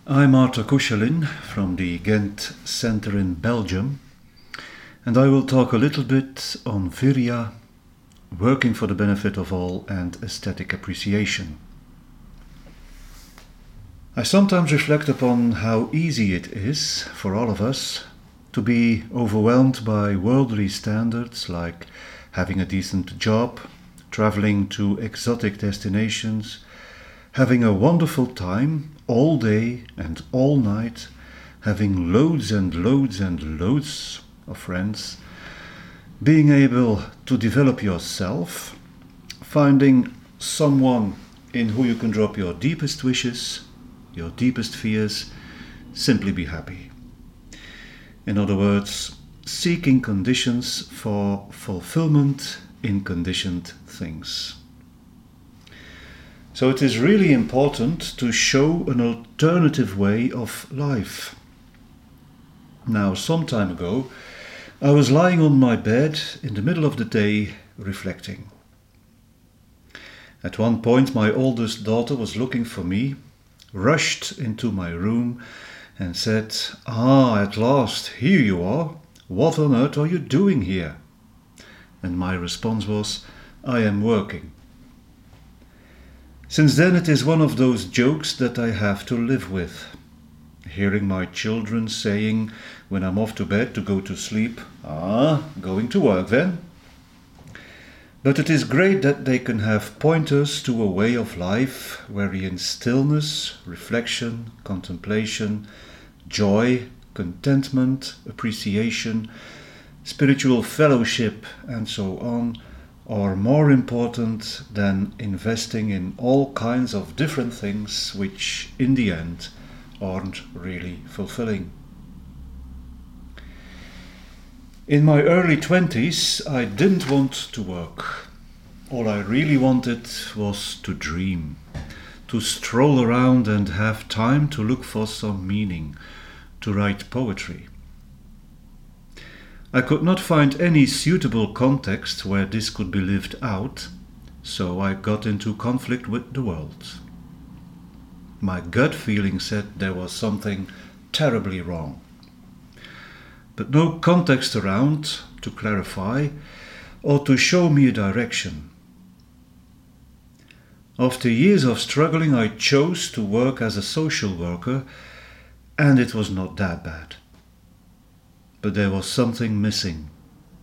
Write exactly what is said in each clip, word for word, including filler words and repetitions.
I'm Arthur Koechelin from the Ghent Center in Belgium, and I will talk a little bit on Virya, working for the benefit of all, and aesthetic appreciation. I sometimes reflect upon how easy it is for all of us to be overwhelmed by worldly standards like having a decent job, traveling to exotic destinations, having a wonderful time all day and all night, having loads and loads and loads of friends, being able to develop yourself, finding someone in who you can drop your deepest wishes, your deepest fears, simply be happy. In other words, seeking conditions for fulfillment in conditioned things. So it is really important to show an alternative way of life. Now, some time ago, I was lying on my bed in the middle of the day reflecting. At one point, my oldest daughter was looking for me, rushed into my room and said, "Ah, at last, here you are. What on earth are you doing here?" And my response was, "I am working." Since then it is one of those jokes that I have to live with. Hearing my children saying when I'm off to bed to go to sleep, "Ah, going to work then?" But it is great that they can have pointers to a way of life wherein stillness, reflection, contemplation, joy, contentment, appreciation, spiritual fellowship, and so on are more important than investing in all kinds of different things which in the end aren't really fulfilling. In my early twenties, I didn't want to work. All I really wanted was to dream, to stroll around and have time to look for some meaning, to write poetry. I could not find any suitable context where this could be lived out, so I got into conflict with the world. My gut feeling said there was something terribly wrong, but no context around to clarify or to show me a direction. After years of struggling, I chose to work as a social worker, and it was not that bad. But there was something missing.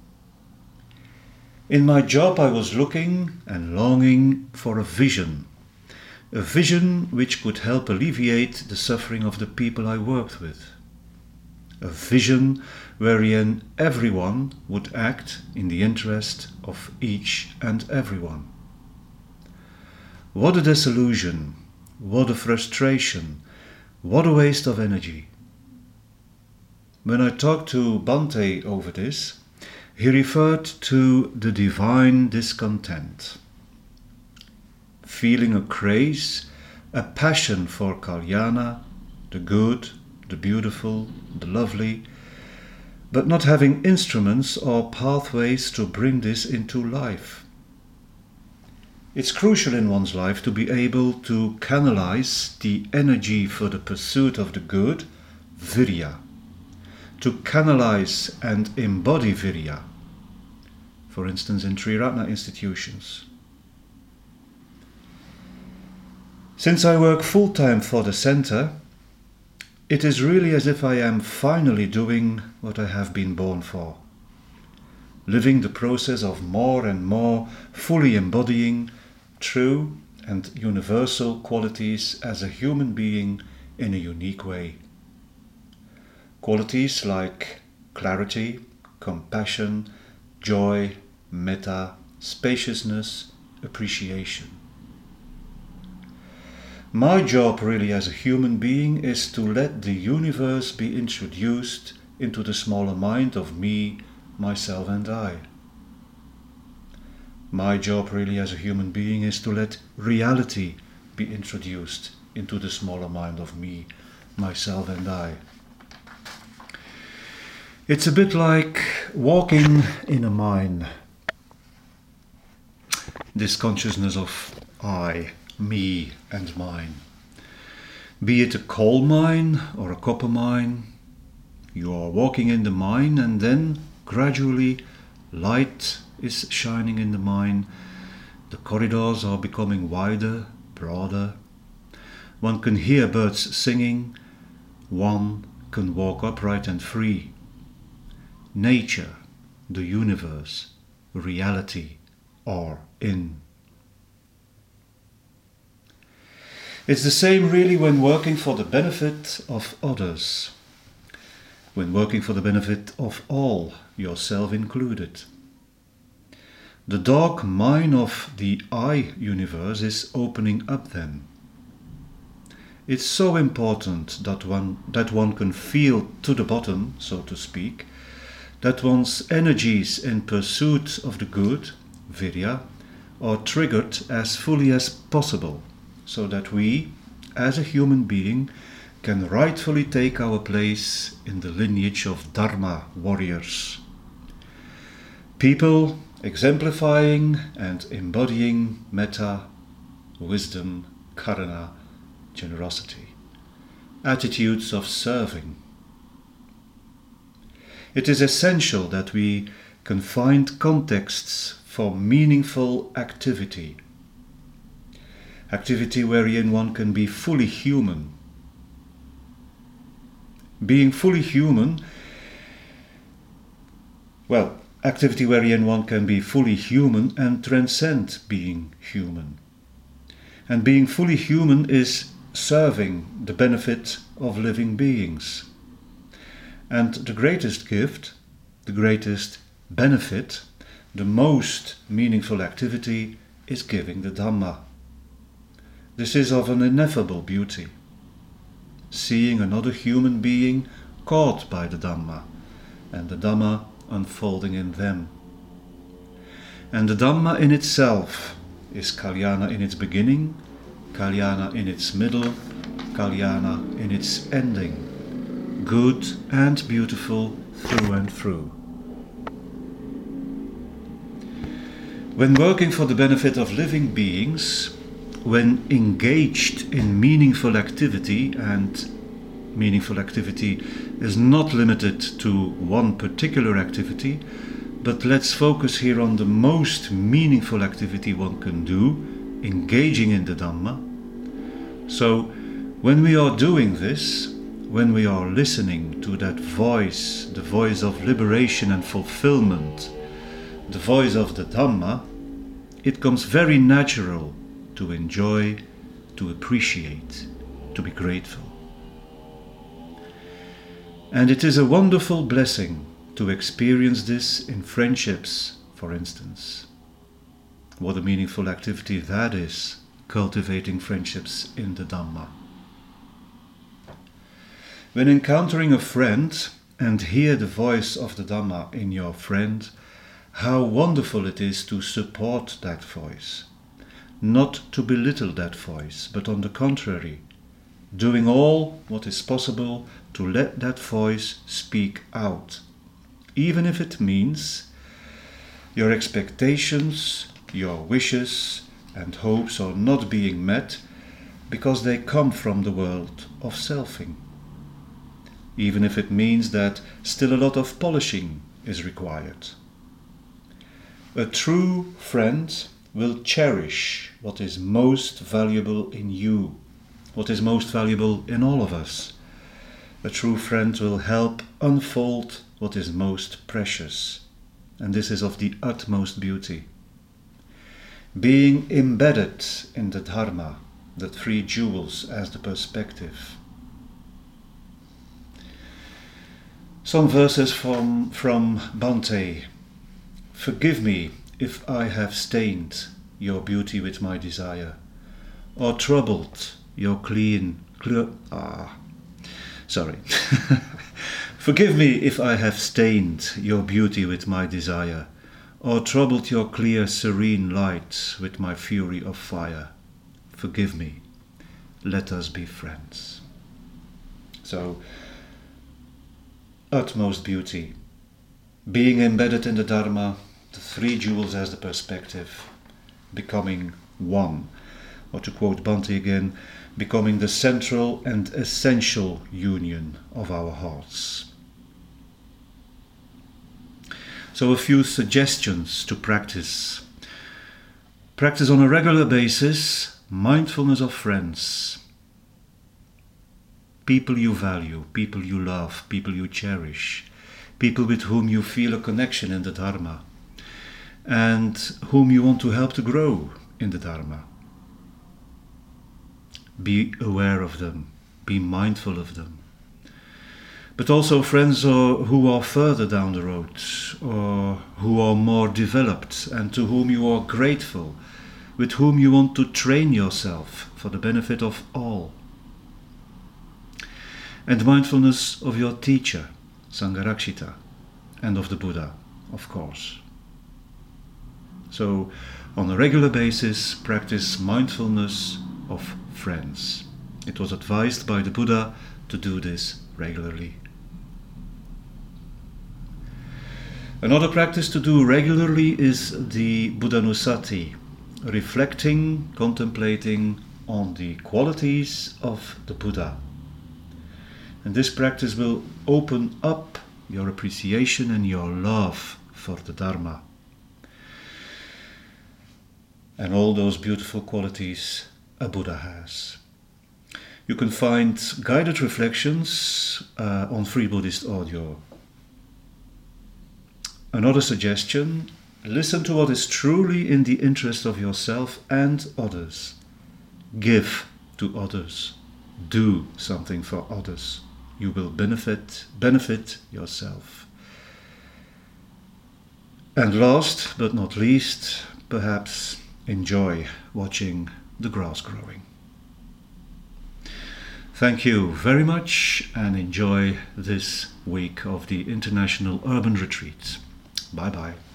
In my job I was looking and longing for a vision, a vision which could help alleviate the suffering of the people I worked with, a vision wherein everyone would act in the interest of each and everyone. What a disillusion, what a frustration, what a waste of energy. When I talked to Bhante over this, he referred to the divine discontent. Feeling a craze, a passion for Kalyana, the good, the beautiful, the lovely, but not having instruments or pathways to bring this into life. It's crucial in one's life to be able to canalize the energy for the pursuit of the good, Virya. To canalize and embody Virya, for instance in Triratna institutions. Since I work full-time for the center, it is really as if I am finally doing what I have been born for, living the process of more and more fully embodying true and universal qualities as a human being in a unique way. Qualities like clarity, compassion, joy, metta, spaciousness, appreciation. My job really as a human being is to let the universe be introduced into the smaller mind of me, myself and I. My job really as a human being is to let reality be introduced into the smaller mind of me, myself and I. It's a bit like walking in a mine. This consciousness of I, me and mine. Be it a coal mine or a copper mine, you are walking in the mine and then gradually light is shining in the mine. The corridors are becoming wider, broader. One can hear birds singing. One can walk upright and free. Nature, the universe, reality are in. It's the same really when working for the benefit of others, when working for the benefit of all, yourself included. The dark mine of the I universe is opening up then. It's so important that one, that one can feel to the bottom, so to speak, that one's energies in pursuit of the good, virya, are triggered as fully as possible, so that we, as a human being, can rightfully take our place in the lineage of Dharma warriors. People exemplifying and embodying metta, wisdom, karuna, generosity, attitudes of serving. It is essential that we can find contexts for meaningful activity. Activity wherein one can be fully human. Being fully human, well, activity wherein one can be fully human and transcend being human. And being fully human is serving the benefit of living beings. And the greatest gift, the greatest benefit, the most meaningful activity is giving the Dhamma. This is of an ineffable beauty. Seeing another human being caught by the Dhamma, and the Dhamma unfolding in them. And the Dhamma in itself is Kalyana in its beginning, Kalyana in its middle, Kalyana in its ending. Good and beautiful through and through. When working for the benefit of living beings, when engaged in meaningful activity, and meaningful activity is not limited to one particular activity, but let's focus here on the most meaningful activity one can do, engaging in the Dhamma. So when we are doing this, when we are listening to that voice, the voice of liberation and fulfillment, the voice of the Dhamma, it comes very natural to enjoy, to appreciate, to be grateful. And it is a wonderful blessing to experience this in friendships, for instance. What a meaningful activity that is, cultivating friendships in the Dhamma. When encountering a friend and hear the voice of the Dhamma in your friend, how wonderful it is to support that voice. Not to belittle that voice, but on the contrary, doing all what is possible to let that voice speak out, even if it means your expectations, your wishes and hopes are not being met because they come from the world of selfing. Even if it means that still a lot of polishing is required. A true friend will cherish what is most valuable in you, what is most valuable in all of us. A true friend will help unfold what is most precious, and this is of the utmost beauty. Being embedded in the Dharma, the three jewels as the perspective. Some verses from, from Bhante. Forgive me if I have stained your beauty with my desire, or troubled your clean, clear, ah, sorry. Forgive me if I have stained your beauty with my desire, or troubled your clear, serene light with my fury of fire. Forgive me, let us be friends. So, utmost beauty, being embedded in the Dharma, the three jewels as the perspective, becoming one. or to quote Bhante again, becoming the central and essential union of our hearts. So a few suggestions to practice. Practice on a regular basis mindfulness of friends. People you value, people you love, people you cherish, people with whom you feel a connection in the Dharma, and whom you want to help to grow in the Dharma. Be aware of them, be mindful of them. But also friends are, who are further down the road, or who are more developed, and to whom you are grateful, with whom you want to train yourself for the benefit of all. And mindfulness of your teacher, Sangharakshita, and of the Buddha, of course. So, on a regular basis, practice mindfulness of friends. It was advised by the Buddha to do this regularly. Another practice to do regularly is the Buddhanussati, reflecting, contemplating on the qualities of the Buddha. And this practice will open up your appreciation and your love for the Dharma and all those beautiful qualities a Buddha has. You can find guided reflections uh, on Free Buddhist Audio. Another suggestion, listen to what is truly in the interest of yourself and others. Give to others. Do something for others. You will benefit, benefit yourself. And last but not least, perhaps enjoy watching the grass growing. Thank you very much and enjoy this week of the International Urban Retreat. Bye bye.